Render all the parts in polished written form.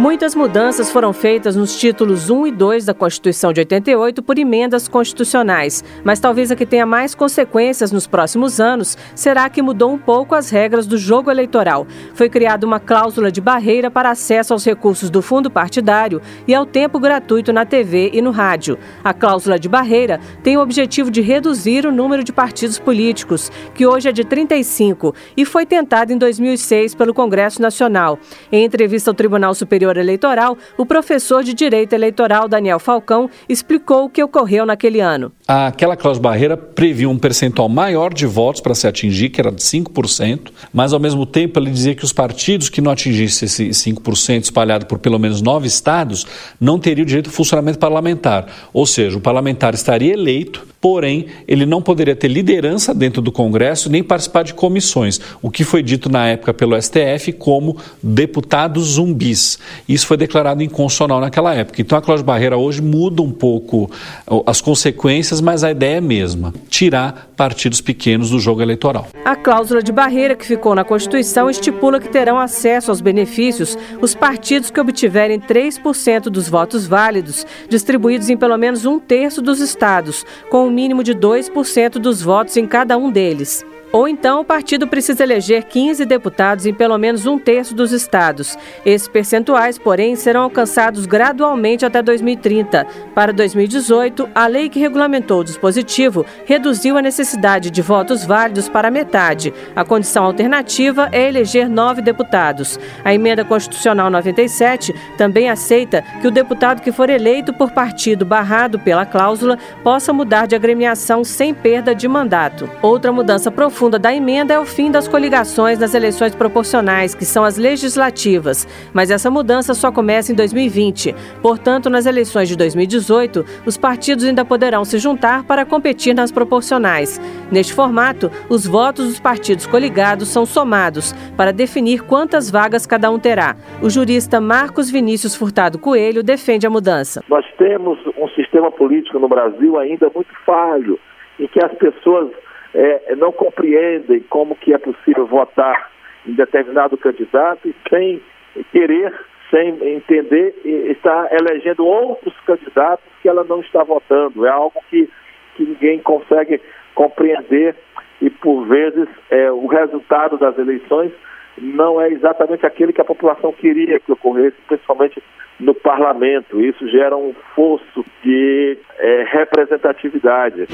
Muitas mudanças foram feitas nos títulos 1 e 2 da Constituição de 88 por emendas constitucionais, mas talvez a que tenha mais consequências nos próximos anos será a que mudou um pouco as regras do jogo eleitoral. Foi criada uma cláusula de barreira para acesso aos recursos do fundo partidário e ao tempo gratuito na TV e no rádio. A cláusula de barreira tem o objetivo de reduzir o número de partidos políticos, que hoje é de 35, e foi tentada em 2006 pelo Congresso Nacional. Em entrevista ao Tribunal Superior Eleitoral, o professor de Direito Eleitoral, Daniel Falcão, explicou o que ocorreu naquele ano. Aquela cláusula barreira previa um percentual maior de votos para se atingir, que era de 5%, mas ao mesmo tempo ele dizia que os partidos que não atingissem esse 5% espalhado por pelo menos 9 estados não teriam direito ao funcionamento parlamentar. Ou seja, o parlamentar estaria eleito, porém ele não poderia ter liderança dentro do Congresso nem participar de comissões, o que foi dito na época pelo STF como deputados zumbis. Isso foi declarado inconstitucional naquela época. Então a cláusula de barreira hoje muda um pouco as consequências, mas a ideia é a mesma: tirar partidos pequenos do jogo eleitoral. A cláusula de barreira que ficou na Constituição estipula que terão acesso aos benefícios os partidos que obtiverem 3% dos votos válidos, distribuídos em pelo menos 1/3 dos estados, com um mínimo de 2% dos votos em cada um deles. Ou então o partido precisa eleger 15 deputados em pelo menos 1/3 dos estados. Esses percentuais, porém, serão alcançados gradualmente até 2030. Para 2018, a lei que regulamentou o dispositivo reduziu a necessidade de votos válidos para metade. A condição alternativa é eleger 9 deputados. A emenda constitucional 97 também aceita que o deputado que for eleito por partido barrado pela cláusula possa mudar de agremiação sem perda de mandato. Outra mudança profunda da emenda é o fim das coligações nas eleições proporcionais, que são as legislativas. Mas essa mudança só começa em 2020. Portanto, nas eleições de 2018, os partidos ainda poderão se juntar para competir nas proporcionais. Neste formato, os votos dos partidos coligados são somados para definir quantas vagas cada um terá. O jurista Marcos Vinícius Furtado Coelho defende a mudança. Nós temos um sistema político no Brasil ainda muito falho, em que as pessoas não compreendem como que é possível votar em determinado candidato e sem querer, sem entender, está elegendo outros candidatos que ela não está votando. É algo que ninguém consegue compreender e, por vezes, o resultado das eleições não é exatamente aquele que a população queria que ocorresse, principalmente no parlamento. Isso gera um fosso de representatividade.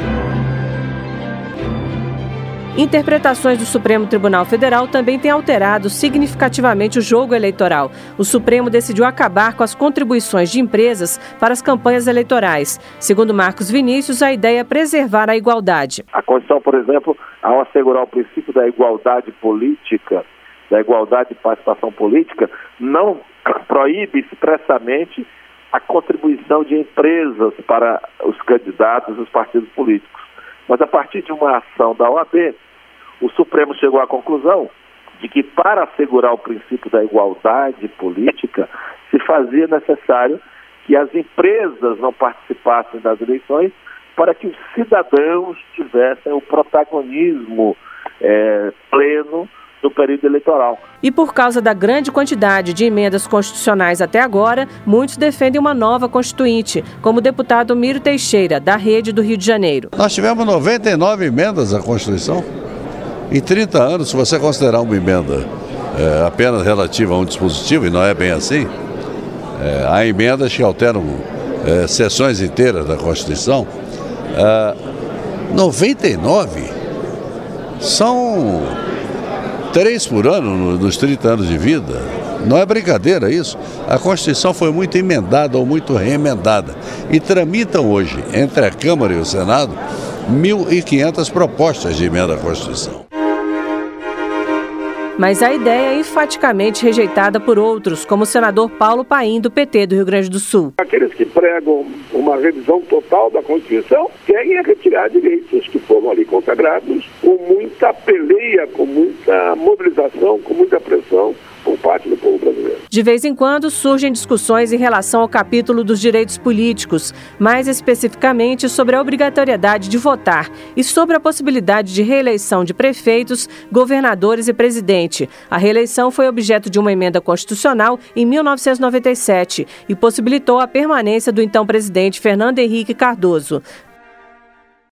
Interpretações do Supremo Tribunal Federal também têm alterado significativamente o jogo eleitoral. O Supremo decidiu acabar com as contribuições de empresas para as campanhas eleitorais. Segundo Marcos Vinícius, a ideia é preservar a igualdade. A Constituição, por exemplo, ao assegurar o princípio da igualdade política, da igualdade de participação política, não proíbe expressamente a contribuição de empresas para os candidatos e os partidos políticos. Mas a partir de uma ação da OAB, o Supremo chegou à conclusão de que, para assegurar o princípio da igualdade política, se fazia necessário que as empresas não participassem das eleições para que os cidadãos tivessem o protagonismo pleno do período eleitoral. E por causa da grande quantidade de emendas constitucionais até agora, muitos defendem uma nova constituinte, como o deputado Miro Teixeira, da Rede do Rio de Janeiro. Nós tivemos 99 emendas à Constituição. Em 30 anos, se você considerar uma emenda apenas relativa a um dispositivo, e não é bem assim, há emendas que alteram seções inteiras da Constituição. 99 são 3 por ano nos 30 anos de vida. Não é brincadeira isso. A Constituição foi muito emendada ou muito reemendada. E tramitam hoje, entre a Câmara e o Senado, 1.500 propostas de emenda à Constituição. Mas a ideia é enfaticamente rejeitada por outros, como o senador Paulo Paim, do PT do Rio Grande do Sul. Aqueles que pregam uma revisão total da Constituição querem retirar direitos que foram ali consagrados com muita peleia, com muita mobilização, com muita pressão por parte do povo brasileiro. De vez em quando surgem discussões em relação ao capítulo dos direitos políticos, mais especificamente sobre a obrigatoriedade de votar e sobre a possibilidade de reeleição de prefeitos, governadores e presidente. A reeleição foi objeto de uma emenda constitucional em 1997 e possibilitou a permanência do então presidente Fernando Henrique Cardoso.